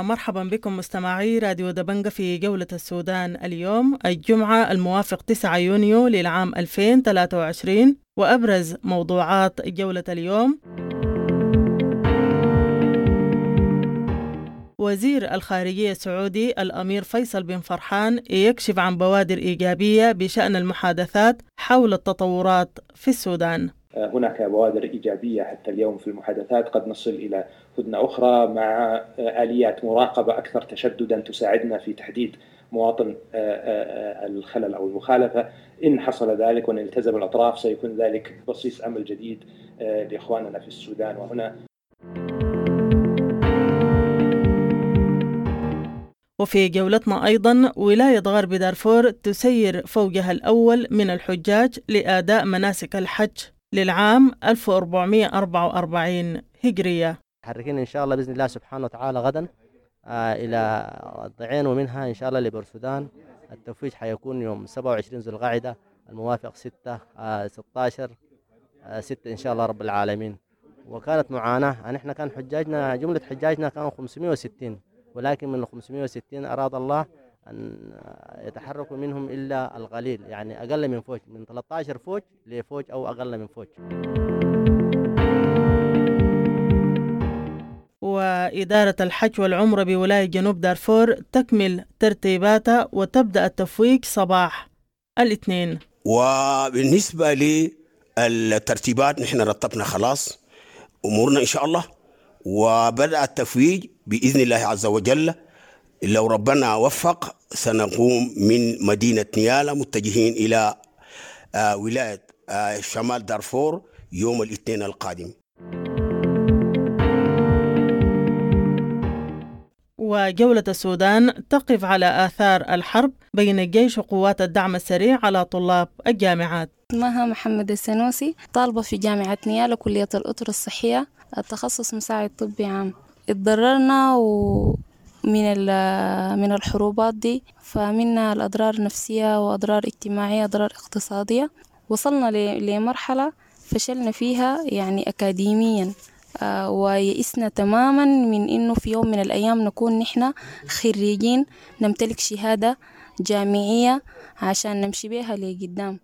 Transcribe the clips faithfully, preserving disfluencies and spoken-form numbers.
ومرحبا بكم مستمعي راديو دبنجة في جولة السودان اليوم الجمعة الموافق تسعة يونيو للعام ألفين وثلاثة وعشرين. وأبرز موضوعات جولة اليوم: وزير الخارجية السعودي الأمير فيصل بن فرحان يكشف عن بوادر إيجابية بشأن المحادثات حول التطورات في السودان. هناك بوادر إيجابية حتى اليوم في المحادثات، قد نصل إلى هدنة أخرى مع آليات مراقبة أكثر تشددا تساعدنا في تحديد مواطن الخلل أو المخالفة. إن حصل ذلك وإن التزم الأطراف سيكون ذلك بصيص أمل جديد لإخواننا في السودان. وهنا وفي جولتنا أيضا ولاية غرب دارفور تسير فوجها الأول من الحجاج لأداء مناسك الحج للعام ألف وأربعمائة وأربعة وأربعين هجرية. محركين إن شاء الله بإذن الله سبحانه وتعالى غدا آه إلى الضعين، ومنها إن شاء الله لبورسودان. التفويج حيكون يوم سبعة وعشرين ذو القعدة الموافق ستة آه ستة عشر آه ستة إن شاء الله رب العالمين. وكانت معاناة، نحن كان حجاجنا جملة حجاجنا كانوا خمسمائة وستين، ولكن من خمسمائة وستين أراد الله أن يتحركوا منهم إلا القليل، يعني أقل من فوج، من ثلاثة عشر فوج لفوج أو أقل من فوج. وإدارة الحج والعمرة بولاية جنوب دارفور تكمل ترتيباتها وتبدأ التفويج صباح الاثنين. وبالنسبة للترتيبات نحن رتبنا خلاص أمورنا إن شاء الله، وبدأ التفويج بإذن الله عز وجل. لو ربنا وفق سنقوم من مدينة نيالا متجهين إلى آه ولاية آه شمال دارفور يوم الاثنين القادم. وجولة السودان تقف على آثار الحرب بين الجيش وقوات الدعم السريع على طلاب الجامعات. اسمها محمد السنوسي، طالبة في جامعة نيالا كلية الأطر الصحية، التخصص مساعد طبي عام. اتضررنا و من من الحروبات دي، فمنها الأضرار النفسية وأضرار اجتماعية أضرار اقتصادية. وصلنا لمرحلة فشلنا فيها يعني أكاديميا، آه ويئسنا تماما من إنه في يوم من الأيام نكون نحن خريجين نمتلك شهادة جامعية عشان نمشي بها لقدام.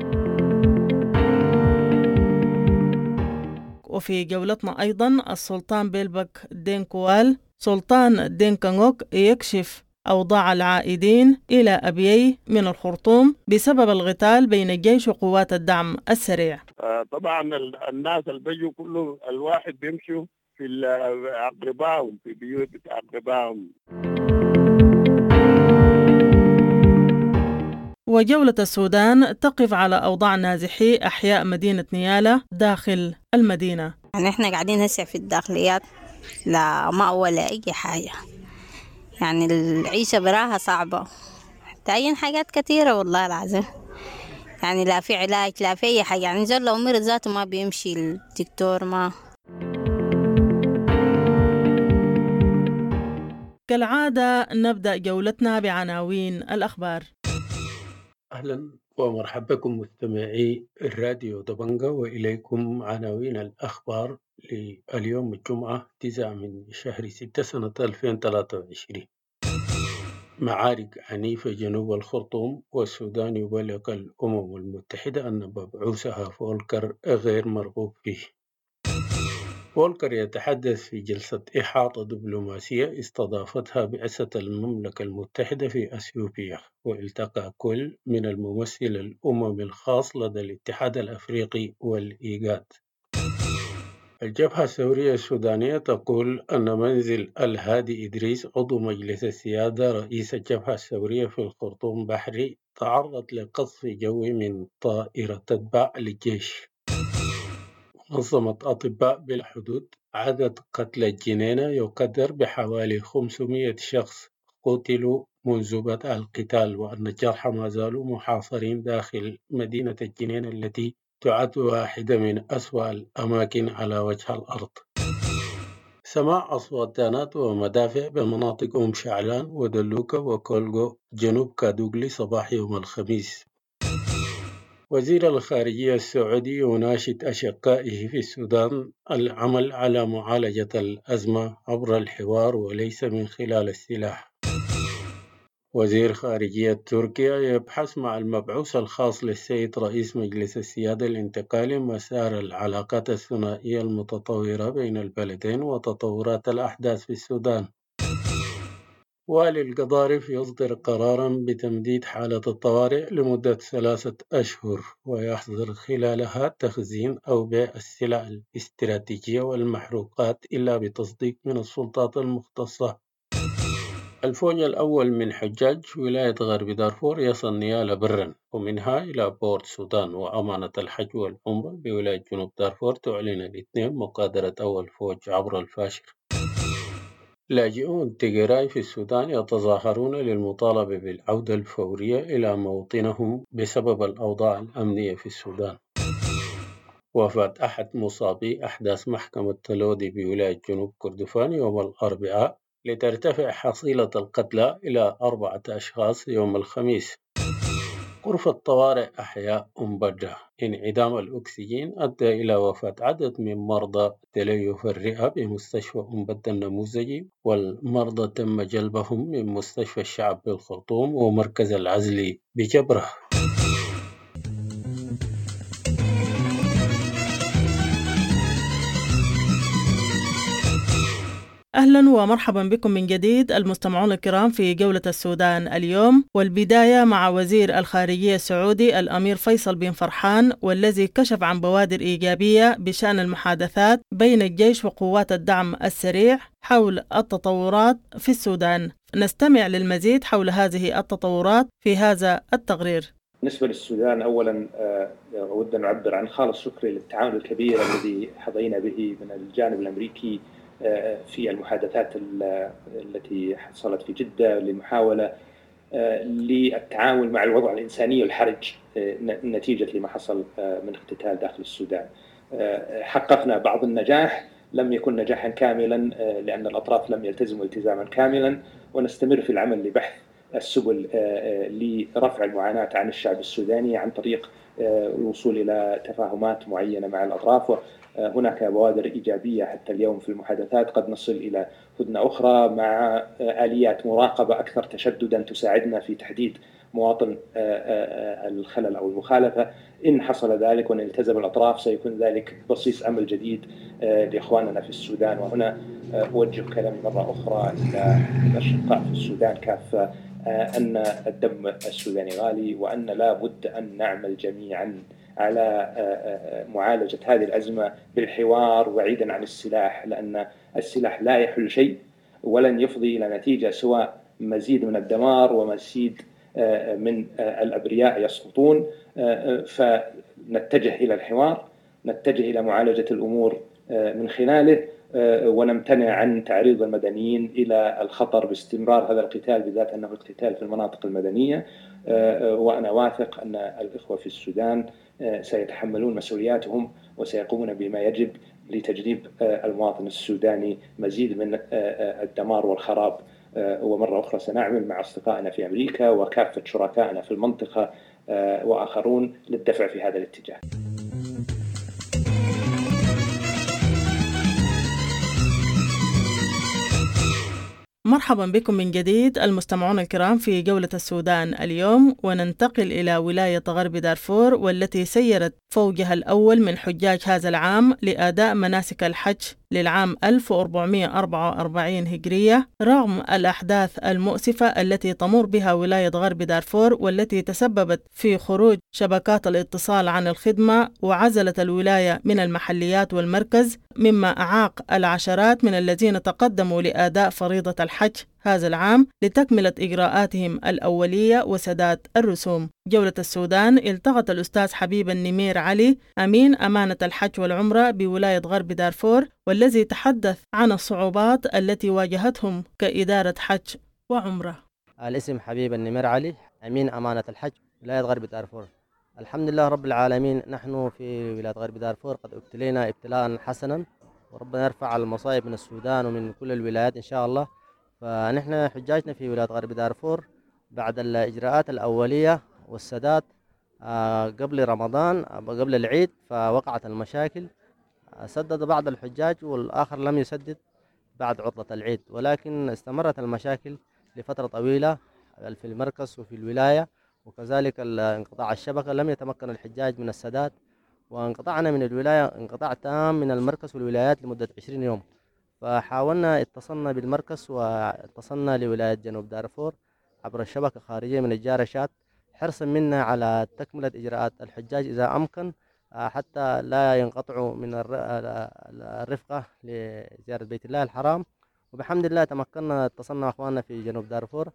وفي جولتنا أيضا السلطان بيلبك دينكوال سلطان دينكانوك يكشف أوضاع العائدين إلى أبيي من الخرطوم بسبب القتال بين الجيش وقوات الدعم السريع. آه طبعا الناس اللي بيجوا كله الواحد بيمشوا في أقربائهم في بيوت أقربائهم. وجولة السودان تقف على أوضاع نازحي أحياء مدينة نيالا داخل المدينة. يعني إحنا قاعدين هسه في الداخليات، لا مأوى ولا أي حاجة، يعني العيشة براها صعبة، تعين حاجات كثيرة والله العظيم، يعني لا في علاج لا في أي حاجة، يعني زول لو مرض ذاته ما بيمشي الدكتور ما. كالعادة نبدأ جولتنا بعناوين الأخبار. أهلا ومرحبا بكم مستمعي الراديو دبنجة، وإليكم عناوين الأخبار لليوم الجمعة تسعة من شهر ستة سنة ألفين وثلاثة وعشرين. معارك عنيفة جنوب الخرطوم، والسودان يبلغ الأمم المتحدة أن مبعوثها فولكر غير مرغوب فيه. فولكر يتحدث في جلسة إحاطة دبلوماسية استضافتها بعثة المملكة المتحدة في أثيوبيا، والتقى كل من الممثل الأمم الخاص لدى الاتحاد الأفريقي والإيجاد. الجبهة الثورية السودانية تقول أن منزل الهادي إدريس عضو مجلس السيادة رئيس الجبهة الثورية في الخرطوم بحري تعرض لقصف جوي من طائرة تتبع للجيش. منظمة أطباء بلا حدود عدد قتلى الجنينة يقدر بحوالي خمسمائة شخص قتلوا منذ بدء القتال، وأن الجرحى ما زالوا محاصرين داخل مدينة الجنينة التي تعد واحدة من أسوأ الأماكن على وجه الأرض. سماع أصوات دانات ومدافع بمناطق أم شعلان ودلوكة وكولغو جنوب كادوغلي صباح يوم الخميس. وزير الخارجية السعودي يناشد أشقائه في السودان العمل على معالجة الأزمة عبر الحوار وليس من خلال السلاح. وزير خارجية تركيا يبحث مع المبعوث الخاص للسيد رئيس مجلس السيادة الانتقالي مسار العلاقات الثنائية المتطورة بين البلدين وتطورات الأحداث في السودان. والي القضارف يصدر قراراً بتمديد حالة الطوارئ لمدة ثلاثة أشهر ويحظر خلالها تخزين أو بيع السلع الاستراتيجية والمحروقات إلا بتصديق من السلطات المختصة. الفوج الأول من حجاج ولاية غرب دارفور يصل نيالا برا ومنها إلى بورت سودان، وأمانة الحج والعمرة بولاية جنوب دارفور تعلن الاثنين مقادرة أول فوج عبر الفاشر. لاجئون تيغراي في السودان يتظاهرون للمطالبة بالعودة الفورية إلى موطنهم بسبب الأوضاع الأمنية في السودان. وفاة أحد مصابي أحداث محكمة تلودي بولاية جنوب كردفان يوم الأربعاء لترتفع حصيلة القتلى إلى أربعة أشخاص يوم الخميس. غرفة طوارئ أحياء أم بدرة انعدام الأكسجين أدى إلى وفاة عدد من مرضى تليف الرئة بمستشفى أم بدرة النموذجي، والمرضى تم جلبهم من مستشفى الشعب بالخرطوم ومركز العزل بجبرة. أهلا ومرحبا بكم من جديد المستمعون الكرام في جولة السودان اليوم، والبداية مع وزير الخارجية السعودي الأمير فيصل بن فرحان، والذي كشف عن بوادر إيجابية بشأن المحادثات بين الجيش وقوات الدعم السريع حول التطورات في السودان. نستمع للمزيد حول هذه التطورات في هذا التقرير. بالنسبة للسودان أولا أود أن نعبر عن خالص شكري للتعاون الكبير الذي حظينا به من الجانب الأمريكي في المحادثات التي حصلت في جدة للمحاولة للتعامل مع الوضع الإنساني الحرج نتيجة لما حصل من اقتتال داخل السودان. حققنا بعض النجاح، لم يكن نجاحا كاملا لأن الأطراف لم يلتزموا التزاما كاملا، ونستمر في العمل لبحث السبل لرفع المعاناة عن الشعب السوداني عن طريق الوصول إلى تفاهمات معينة مع الأطراف. هناك بوادر إيجابية حتى اليوم في المحادثات، قد نصل إلى هدنة أخرى مع آليات مراقبة أكثر تشددا تساعدنا في تحديد مواطن الخلل أو المخالفة. إن حصل ذلك وإن التزم الأطراف سيكون ذلك بصيص أمل جديد لإخواننا في السودان. وهنا أوجه كلامي مرة أخرى إلى الأشقاء في السودان كافة أن الدم السوداني غالي، وأن لا بد أن نعمل جميعا على معالجة هذه الأزمة بالحوار بعيدا عن السلاح، لأن السلاح لا يحل شيء ولن يفضي إلى نتيجة سواء مزيد من الدمار ومزيد من الأبرياء يسقطون. فنتجه إلى الحوار، نتجه إلى معالجة الأمور من خلاله، ونمتنع عن تعريض المدنيين إلى الخطر باستمرار هذا القتال، بالذات أنه القتال في المناطق المدنية. وأنا واثق أن الإخوة في السودان سيتحملون مسؤولياتهم وسيقومون بما يجب لتجنيب المواطن السوداني مزيد من الدمار والخراب. ومرة أخرى سنعمل مع أصدقائنا في أمريكا وكافة شركائنا في المنطقة وآخرون للدفع في هذا الاتجاه. مرحبا بكم من جديد المستمعون الكرام في جولة السودان اليوم، وننتقل إلى ولاية غرب دارفور، والتي سيرت فوجها الأول من حجاج هذا العام لأداء مناسك الحج للعام ألف وأربعمائة وأربعة وأربعين هجرية، رغم الأحداث المؤسفة التي تمر بها ولاية غرب دارفور، والتي تسببت في خروج شبكات الاتصال عن الخدمة وعزلت الولاية من المحليات والمركز، مما أعاق العشرات من الذين تقدموا لأداء فريضة الحج هذا العام لتكملة إجراءاتهم الأولية وسداد الرسوم. جولة السودان التقط الأستاذ حبيب النمير علي أمين أمانة الحج والعمرة بولاية غرب دارفور، والذي تحدث عن الصعوبات التي واجهتهم كإدارة حج وعمرة. الاسم حبيب النمير علي أمين أمانة الحج ولاية غرب دارفور. الحمد لله رب العالمين، نحن في ولاية غرب دارفور قد ابتلينا ابتلاء حسنا، وربنا يرفع المصائب من السودان ومن كل الولايات إن شاء الله. فنحن حجاجنا في ولاية غرب دارفور بعد الإجراءات الأولية والسداد قبل رمضان قبل العيد، فوقعت المشاكل، سدد بعض الحجاج والآخر لم يسدد بعد عطلة العيد، ولكن استمرت المشاكل لفترة طويلة في المركز وفي الولاية، وكذلك انقطاع الشبكة لم يتمكن الحجاج من السداد، وانقطعنا من الولاية انقطاع تام من المركز والولايات لمدة عشرين يوم. فحاولنا اتصلنا بالمركز واتصلنا لولاية جنوب دارفور عبر الشبكة الخارجية من الجارشات، حرصا منا على تكملة إجراءات الحجاج إذا أمكن حتى لا ينقطعوا من الرفقة لزيارة بيت الله الحرام. وبحمد الله تمكنا اتصلنا أخواننا في جنوب دارفور،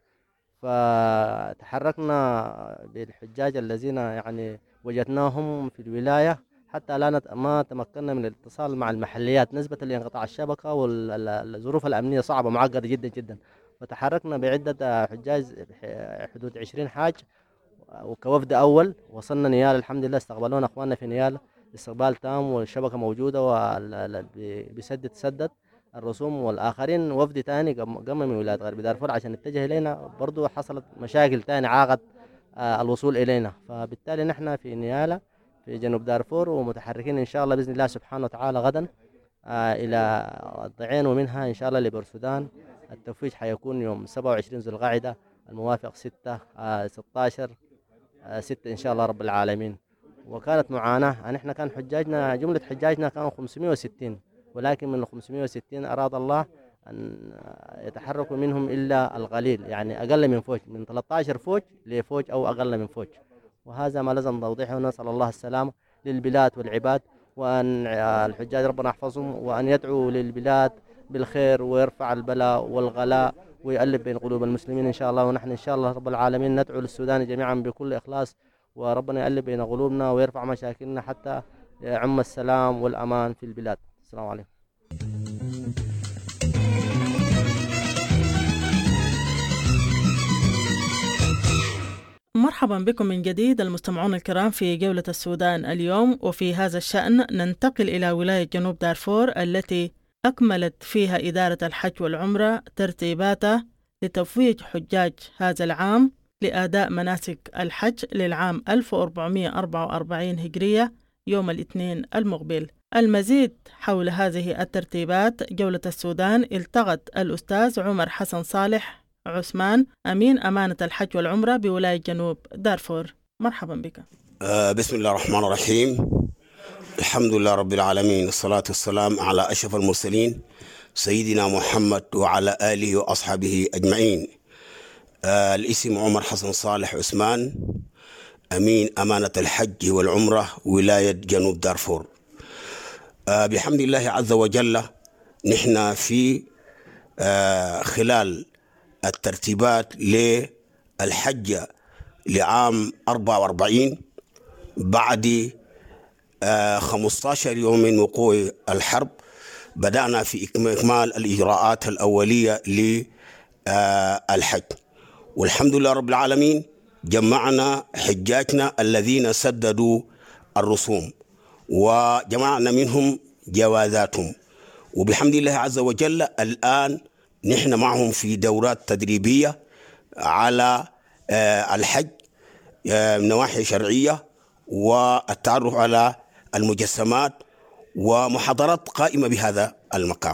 فتحركنا بالحجاج الذين يعني وجدناهم في الولاية حتى لا ما تمكنا من الاتصال مع المحليات نسبة لانقطاع الشبكة والظروف الأمنية صعبة معقدة جدا جدا. وتحركنا بعدة حجاج حدود عشرين حاج وكوفد أول، وصلنا نيال الحمد لله، استقبلونا أخواننا في نيال استقبال تام والشبكة موجودة وبسدد سدد الرسوم، والآخرين وفد تاني قام من ولاية غرب دارفور عشان نتجه إلينا، برضو حصلت مشاكل تاني عاقت الوصول إلينا. فبالتالي نحن في نيالة في جنوب دارفور ومتحركين إن شاء الله بإذن الله سبحانه وتعالى غدا إلى الضعين ومنها إن شاء الله لبورسودان. التفويج حيكون يوم سبعة وعشرين ذو القعدة الموافق ستة ستة عشر ستة إن شاء الله رب العالمين. وكانت معاناة، نحن كان حجاجنا جملة حجاجنا كانوا خمسمائة وستين، ولكن من خمسمائة وستين أراد الله أن يتحركوا منهم إلا القليل، يعني أقل من فوج، من ثلاثة عشر فوج لفوج أو أقل من فوج. وهذا ما لازم توضيحه، ونسأل الله السلامة للبلاد والعباد، وأن الحجاج ربنا يحفظهم، وأن يدعوا للبلاد بالخير ويرفع البلاء والغلاء ويؤلف بين قلوب المسلمين إن شاء الله. ونحن إن شاء الله رب العالمين ندعو للسودان جميعا بكل إخلاص، وربنا يؤلف بين قلوبنا ويرفع مشاكلنا حتى يعم السلام والأمان في البلاد. السلام عليكم. مرحبا بكم من جديد المستمعون الكرام في جولة السودان اليوم. وفي هذا الشأن ننتقل إلى ولاية جنوب دارفور التي أكملت فيها إدارة الحج والعمرة ترتيباتها لتفويج حجاج هذا العام لأداء مناسك الحج للعام ألف وأربعمائة وأربعة وأربعين هجرية يوم الاثنين المقبل. المزيد حول هذه الترتيبات جولة السودان التقت الأستاذ عمر حسن صالح عثمان أمين أمانة الحج والعمرة بولاية جنوب دارفور. مرحبا بك. آه بسم الله الرحمن الرحيم. الحمد لله رب العالمين، الصلاة والسلام على أشرف المرسلين سيدنا محمد وعلى آله وأصحابه أجمعين. آه الاسم عمر حسن صالح عثمان أمين أمانة الحج والعمرة ولاية جنوب دارفور. آه بحمد الله عز وجل نحن في آه خلال الترتيبات للحج لعام أربعة وأربعين بعد آه خمسة عشر يوم من وقوع الحرب، بدأنا في إكمال الإجراءات الأولية للحج، والحمد لله رب العالمين جمعنا حجاجنا الذين سددوا الرسوم وجمعنا منهم جوازاتهم، وبحمد الله عز وجل الآن نحن معهم في دورات تدريبية على الحج من نواحي شرعية والتعرف على المجسمات ومحاضرات قائمة بهذا المقام.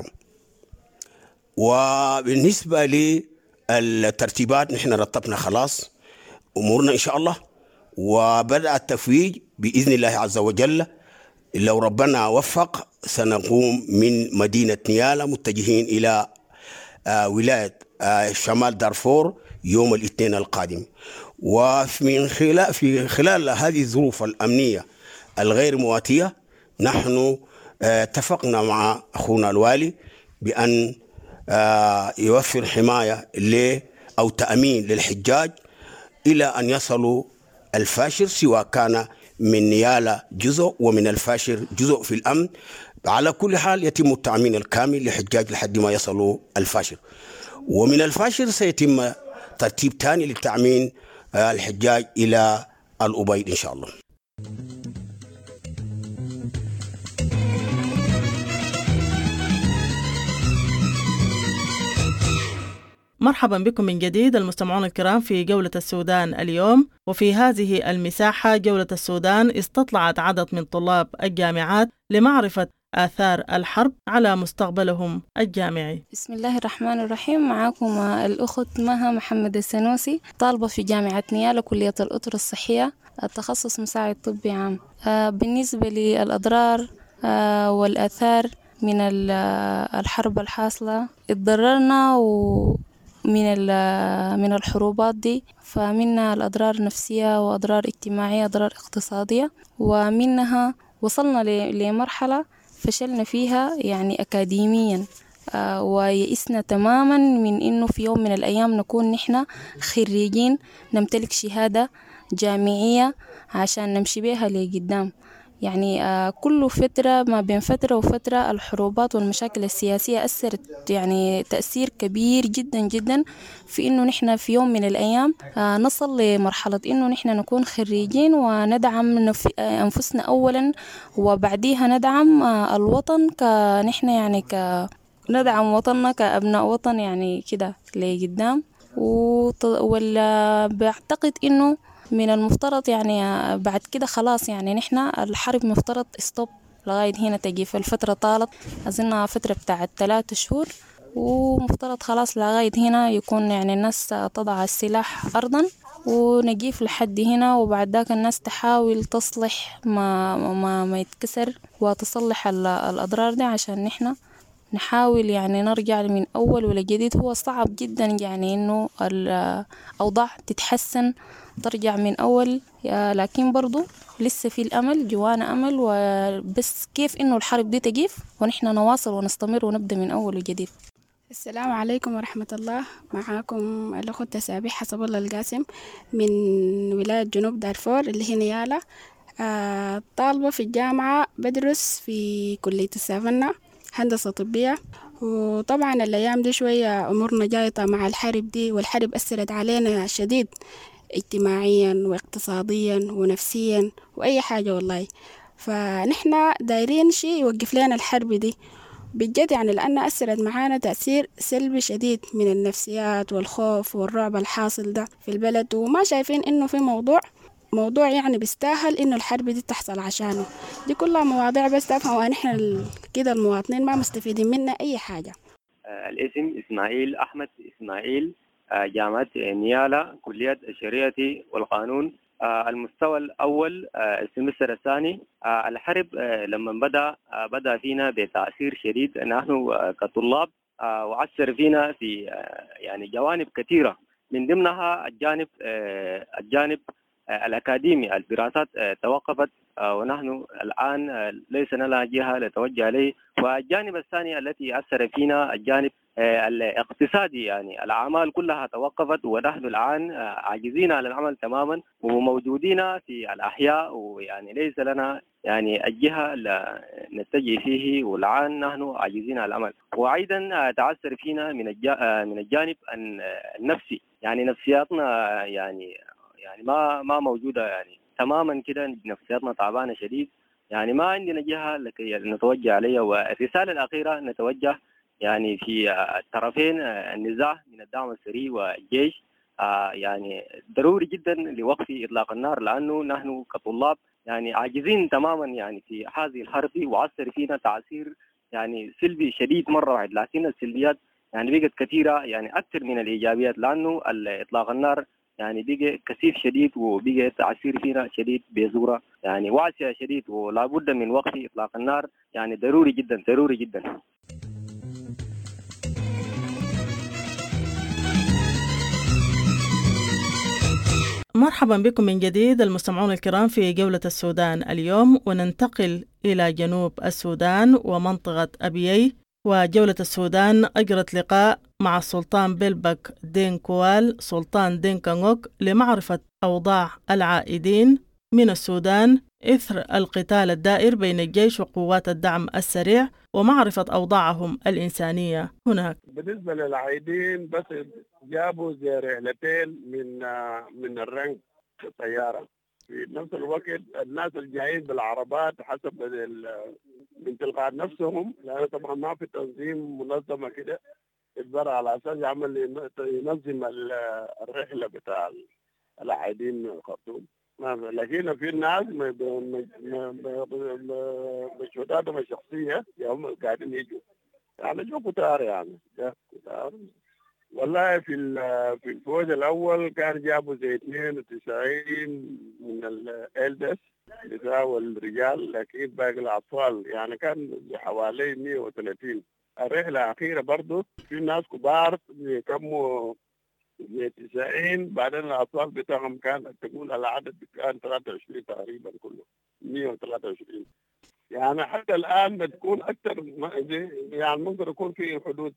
وبالنسبة للترتيبات نحن رتبنا خلاص أمورنا إن شاء الله، وبدأ التفويج بإذن الله عز وجل. لو ربنا وفق سنقوم من مدينة نيالة متجهين إلى آه ولاية آه شمال دارفور يوم الاثنين القادم. ومن خلال في خلال هذه الظروف الأمنية الغير مواتية نحن آه اتفقنا مع أخونا الوالي بأن آه يوفر حماية ل أو تأمين للحجاج إلى أن يصلوا الفاشر، سواء كان من نيالة جزء ومن الفاشر جزء في الأمن. على كل حال يتم التأمين الكامل لحجاج لحد ما يصلوا الفاشر، ومن الفاشر سيتم ترتيب ثاني للتأمين الحجاج إلى الأبيض إن شاء الله. مرحبا بكم من جديد المستمعون الكرام في جولة السودان اليوم. وفي هذه المساحة جولة السودان استطلعت عدد من طلاب الجامعات لمعرفة آثار الحرب على مستقبلهم الجامعي. بسم الله الرحمن الرحيم. معكم الأخت مها محمد السنوسي، طالبة في جامعة نيالا كلية الأطر الصحية، التخصص مساعد طبي عام. بالنسبة للأضرار والآثار من الحرب الحاصلة، اتضررنا من من الحروبات دي، فمنها الأضرار النفسية وأضرار اجتماعية، أضرار اقتصادية، ومنها وصلنا لمرحلة فشلنا فيها يعني أكاديميا، آه ويئسنا تماما من إنه في يوم من الأيام نكون نحن خريجين نمتلك شهادة جامعية عشان نمشي بها لقدام. يعني آه كل فترة ما بين فترة وفترة الحروبات والمشاكل السياسية أثرت يعني تأثير كبير جدا جدا في إنه نحن في يوم من الأيام آه نصل لمرحلة إنه نحن نكون خريجين وندعم أنفسنا أولا، وبعديها ندعم آه الوطن كنحن يعني ك ندعم وطننا كأبناء وطن يعني كده لقدام. ولا بعتقد إنه من المفترض يعني بعد كده خلاص يعني نحن الحرب مفترض استوب لغاية هنا تجي، في الفترة طالت أظنها فترة بتاعت ثلاثة شهور، ومفترض خلاص لغاية هنا يكون يعني الناس تضع السلاح أرضا ونجيف لحد هنا، وبعد ذاك الناس تحاول تصلح ما, ما, ما يتكسر وتصلح الأضرار دي عشان نحن نحاول يعني نرجع من أول ولا جديد. هو صعب جدا يعني إنه الأوضاع تتحسن ترجع من أول، لكن برضو لسه في الأمل، جوانا أمل، وبس كيف إنه الحرب دي تجيف ونحن نواصل ونستمر ونبدأ من أول وجديد. السلام عليكم ورحمة الله. معاكم الأخت تسابيح حسب الله القاسم من ولاية جنوب دارفور اللي هي نيالا. آه طالبة في الجامعة، بدرس في كلية السافنة هندسة طبية. وطبعا الأيام دي شوية أمورنا جايطة مع الحرب دي، والحرب أثرت علينا شديد اجتماعيا واقتصاديا ونفسيا وأي حاجة والله. فنحن دايرين شيء يوقف لنا الحرب دي بجد يعني، لأن أثرت معانا تأثير سلبي شديد من النفسيات والخوف والرعب الحاصل ده في البلد، وما شايفين إنه في موضوع موضوع يعني بيستاهل إنه الحرب دي تحصل عشانه. دي كلها مواضيع بس تفهم نحن كده المواطنين ما مستفيدين منها أي حاجة. الاسم إسماعيل أحمد إسماعيل، جامعة نيالا كلية الشريعة والقانون. المستوى الأول السمستر الثاني. الحرب لما بدأ بدأ فينا بتأثير شديد نحن كطلاب، وأثر فينا في يعني جوانب كثيرة، من ضمنها الجانب الجانب الأكاديمي. الدراسات توقفت ونحن الآن ليس لنا جهة نتوجه إليه. والجانب الثاني التي أثر فينا الجانب الاقتصادي، يعني الأعمال كلها توقفت ونحن الآن عاجزين عن العمل تماما وموجودين في الأحياء، ويعني ليس لنا يعني الجهة نتجه فيه، والآن نحن عاجزين عن العمل. وأيضا تأثر فينا من من الجانب النفسي، يعني نفسياتنا يعني يعني ما ما موجودة يعني تماما كده، نفسياتنا تعبانة شديد، يعني ما عندنا جهة لكي نتوجه عليها. والرسالة الأخيرة نتوجه يعني في الطرفين النزاع من الدعم السريع والجيش، يعني ضروري جدا لوقف إطلاق النار، لأنه نحن كطلاب يعني عاجزين تماما يعني في هذه الحرب، وعثر فينا تأثير يعني سلبي شديد مرة واحد، لكن السلبيات يعني بقت كثيرة يعني أكثر من الإيجابيات، لأنه إطلاق النار يعني بقى كثيف شديد وبقى تأثير فينا شديد بصورة يعني واسعة شديد، ولا بد من وقف إطلاق النار يعني ضروري جدا ضروري جدا. مرحبا بكم من جديد المستمعون الكرام في جولة السودان اليوم، وننتقل إلى جنوب السودان ومنطقة أبيي. وجولة السودان أجرت لقاء مع السلطان بيلبك دين كوال سلطان دين كانغوك لمعرفة أوضاع العائدين من السودان إثر القتال الدائر بين الجيش وقوات الدعم السريع، ومعرفة أوضاعهم الإنسانية هناك. بالنسبة للعائدين بس جابوا زي رحلتين من من الرنك في الطيارة، في نفس الوقت الناس الجايين بالعربات حسب من تلقاء نفسهم، لأن طبعا ما في تنظيم منظمة كده، اتبرع على أساس يعمل ينظم الرحلة بتاع العائدين من الخرطوم. لكن في الناس مجهوداتهم الشخصية هم قاعدين يجوا يعني جو كتار يعني كتار. والله في في الفوج الأول كان جابوا زي اثنين وتسعين من الإلدس بتاع الرجال، لكن باقي الأطفال يعني كان حوالي مئة وثلاثين. الرحلة الأخيرة برضو في ناس كبار كموا مئة وتسعين، بعدين الأطفال بتاعهم كان تقول العدد كان ثلاثة وعشرين تقريبا كله مئة وثلاثة وعشرين. يعني حتى الآن بتكون أكثر يعني ممكن يكون في حدود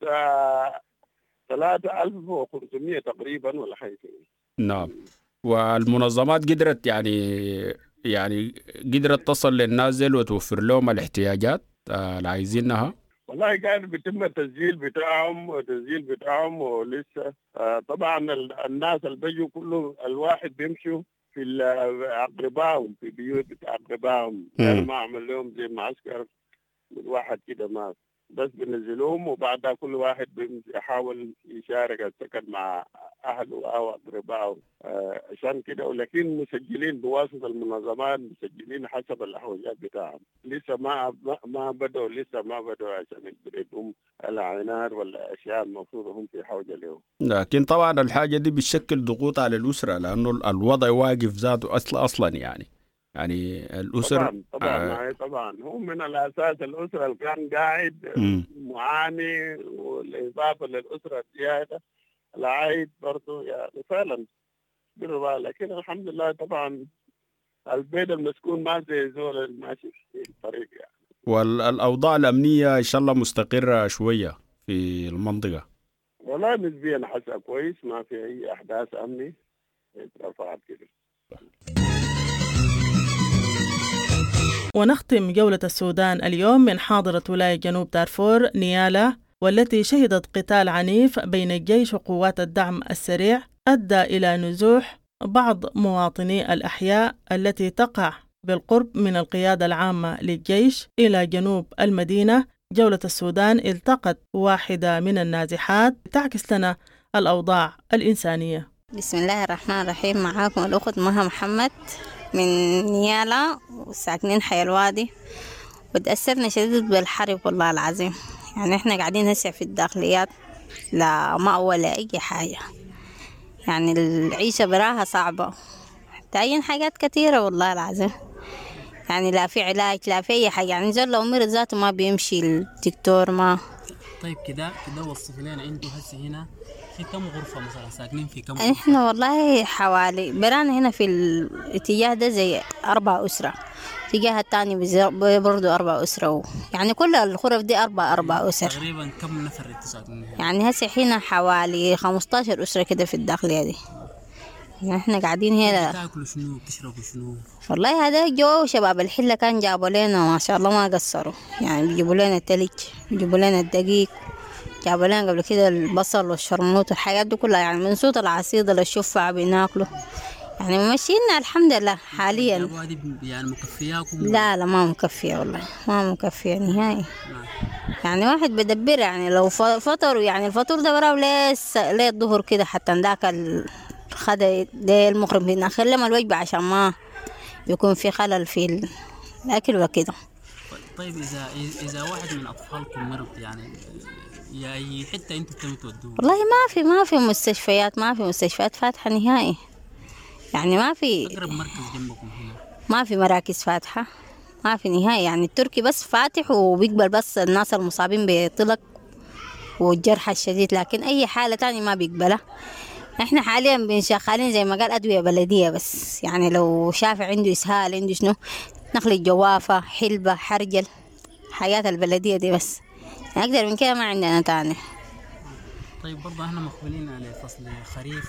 ثلاثة ألف وخمسمائة تقريبا ولا حاجة. نعم. والمنظمات قدرت يعني يعني قدرت تصل للناس دي وتوفر لهم الاحتياجات اللي عايزينها. والله كان بيتم التسجيل بتاعهم والتسجيل بتاعهم ولسه آه طبعا الناس اللي بيجوا كله الواحد بيمشوا في أقربائهم في بيوت أقربائهم، يعني ما عمل لهم زي معسكر الواحد كده، ما بس بنزلوهم وبعدها كل واحد بيحاول يشارك السكن مع أهله أو أقربائه آه عشان كده. ولكن مسجلين بواسطة المنظمات، مسجلين حسب الأحوال بتاعهم. لسه ما ما بدأوا لسه ما بدأوا عشان يدربهم العنار ولا أشياء المفروض هم في حوجة لهم. لكن طبعا الحاجة دي بتشكل ضغوط على الأسرة لأنه الوضع واقف ذاته أصلا أصلا يعني يعني الأسر طبعا طبعا, آه طبعا هو من الأساس الأسرة اللي كان قاعد م. معاني، والإضافة للأسرة الزيادة العائد برضو يعني فعلا بروا. لكن الحمد لله طبعا البيت المسكون ما زي زول الماشي في الطريق يعني. والأوضاع الأمنية إن شاء الله مستقرة شوية في المنطقة. والله نسبيا حسب كويس، ما في أي أحداث أمني اترفعت كده. ونختم جولة السودان اليوم من حاضرة ولاية جنوب دارفور نيالا، والتي شهدت قتال عنيف بين الجيش وقوات الدعم السريع أدى إلى نزوح بعض مواطني الأحياء التي تقع بالقرب من القيادة العامة للجيش إلى جنوب المدينة. جولة السودان التقت واحدة من النازحات تعكس لنا الأوضاع الإنسانية. بسم الله الرحمن الرحيم. معاكم الأخت مها محمد من نيالا وساكنين حي الوادي، وتأثرنا شديد بالحرب والله العظيم. يعني احنا قاعدين هسه في الداخليات لا مأوى ولا أي حاجة، يعني العيشة براها صعبة، تعين حاجات كثيرة والله العظيم. يعني لا في علاج لا في أي حاجة، يعني زول لو مرض ذاته ما بيمشي الدكتور ما. طيب كده كده وصف لنا انتوا هسه هنا في كم غرفة مثلا ساكنين في كم غرفة؟ احنا والله حوالي برانا هنا في الاتجاه ده زي أربع أسرة، الاتجاه الثاني برضو أربع أسرة، يعني كل الغرف دي أربع أربع أسر. تقريبا كم نفر ساكنين هنا؟ يعني هسه هنا حوالي خمستاشر أسرة كده في الداخلية دي. يعني احنا قاعدين هنا. بتاكلوا شنو بتشربوا شنو؟ والله هذا جو شباب الحلة كان جابوا لنا ما شاء الله ما قصروا، يعني بيجيبوا لنا التلج، بيجيبوا لنا الدقيق، جابوا لنا قبل كده البصل والشرموط والحاجات دي كلها، يعني من صوت العصيدة للشفع بناكله، يعني ماشييننا الحمد لله حاليا. يعني مكفياكم؟ لا لا ما مكفية والله، ما مكفية نهائي. يعني واحد بدبر، يعني لو فطروا يعني الفطور ده براو ليس ليه الظهر كده حتى نداك الخدا ده المخرم بناخر لما الوجبة عشان ما يكون في خلل في الأكل وكده. طيب إذا إذا واحد من أطفالكم مرض يعني يا أي حتة أنتوا بتم تودوه؟ والله ما في ما في مستشفيات، ما في مستشفيات فاتحة نهائي، يعني ما في. أقرب مركز جنبكم هنا؟ ما في مراكز فاتحة، ما في نهائي. يعني التركي بس فاتح وبيقبل بس الناس المصابين بطلق والجرح الشديد، لكن أي حالة تانية ما بيقبلها. احنا حاليا بنشغالين زي ما قال أدوية بلدية بس، يعني لو شافع عنده إسهال عنده شنو نخلي الجوافة حلبة حرجل حياة البلدية دي بس، يعني أقدر من كده ما عندنا تاني. طيب برضه احنا مقبلين على فصل خريف،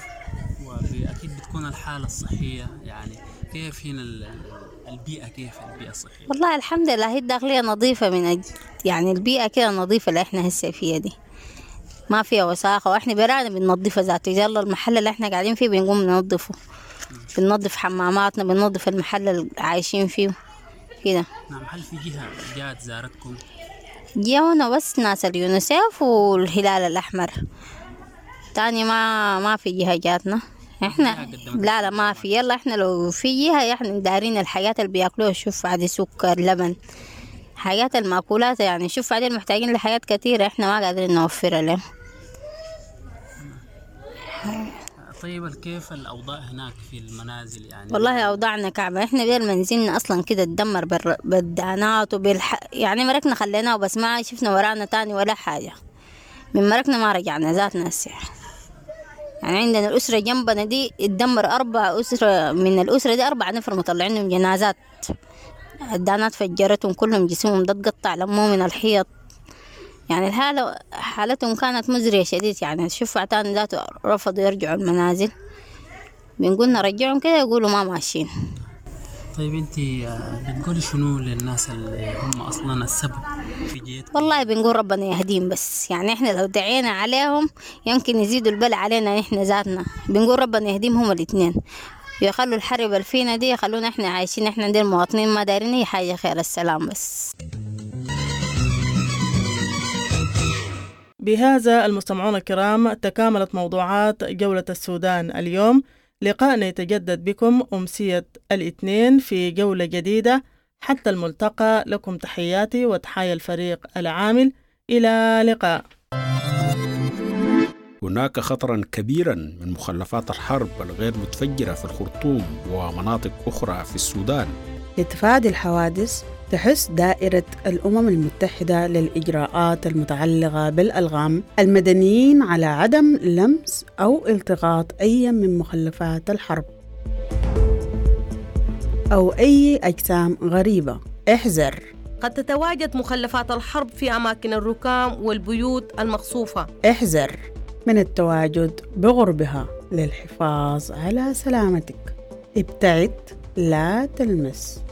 وأكيد بتكون الحالة الصحية يعني كيف هنا البيئة، كيف البيئة الصحية؟ والله الحمد لله هي الداخلية نظيفة، من أجل يعني البيئة كده نظيفة اللي احنا هسه فيها دي ما فيها وساخة، واحنا برانا بننظفها ذاته. يلا المحل اللي احنا قاعدين فيه بنقوم ننظفه، بننظف حماماتنا، بننظف المحل اللي عايشين فيه كده. نعم. هل في جهة جات زارتكم؟ جاونا بس ناس اليونيسيف والهلال الأحمر، تاني ما ما في جهة جاتنا احنا. لا لا ما في. يلا احنا لو في جهة احنا دارين الحاجات اللي بياكلوها، شوف عادي سكر لبن حاجات المأكولات، يعني شوف عادي محتاجين لحاجات كتيرة احنا ما قادرين نوفرها لهم. طيب كيف الأوضاع هناك في المنازل يعني؟ والله أوضاعنا كعبة، احنا بير منزلنا أصلا كده تدمر بالدانات وبالح... يعني مركنا خليناه بس ما شفنا ورانا تاني ولا حاجة. من مركنا ما رجعنا ذاتنا السياحة. يعني عندنا الأسرة جنبنا دي اتدمر أربع أسرة من الأسرة دي، أربع نفر مطلعينهم جنازات، الدانات فجرتهم كلهم جسمهم ده اتقطع لموه من الحيط. يعني الحالة حالتهم كانت مزرية شديد. يعني الشفعة تاني ذاته رفضوا يرجعوا المنازل، بنقول نرجعهم كده يقولوا ما ماشيين. طيب انت بتقولي شنو للناس اللي هم اصلا السبب في جيتكم؟ والله بنقول ربنا يهديهم بس. يعني احنا لو دعينا عليهم يمكن يزيدوا البلاء علينا احنا ذاتنا. بنقول ربنا يهديهم هم الاثنين، يخلوا الحرب الفينا دي يخلونا احنا عايشين، احنا عندنا المواطنين ما دارين اي حاجة خير السلام بس. بهذا المستمعون الكرام تكاملت موضوعات جولة السودان اليوم. لقاءنا يتجدد بكم أمسية الاثنين في جولة جديدة. حتى الملتقى، لكم تحياتي وتحايا الفريق العامل. إلى لقاء. هناك خطرا كبيرا من مخلفات الحرب الغير متفجرة في الخرطوم ومناطق أخرى في السودان. لتفادي الحوادث تحث دائرة الأمم المتحدة للإجراءات المتعلقة بالألغام المدنيين على عدم لمس أو التقاط أي من مخلفات الحرب أو أي أجسام غريبة. احذر، قد تتواجد مخلفات الحرب في أماكن الركام والبيوت المخصوفة. احذر من التواجد بغربها للحفاظ على سلامتك. ابتعد، لا تلمس.